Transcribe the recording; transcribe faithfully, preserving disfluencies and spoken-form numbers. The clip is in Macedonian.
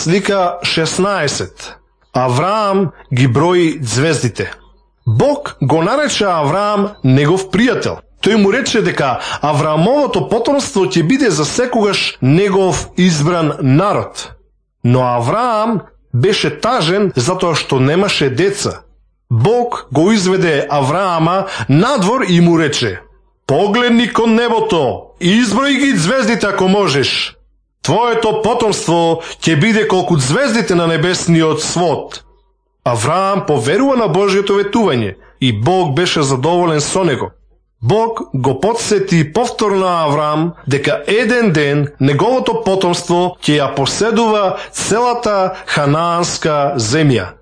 слика шеснаесет. Авраам ги брои звездите. Бог го нарече Авраам негов пријател. Тој му рече дека Авраамовото потомство ќе биде за секогаш негов избран народ. Но Авраам беше тажен затоа што немаше деца. Бог го изведе Авраама надвор и му рече: погледни кон небото и изброи ги звездите ако можеш. Твоето потомство ќе биде колку звездите на небесниот свод. Авраам поверува на Божјото ветување и Бог беше задоволен со него. Бог го потсети повторно Авраам дека еден ден неговото потомство ќе ја поседува целата ханаанска земја.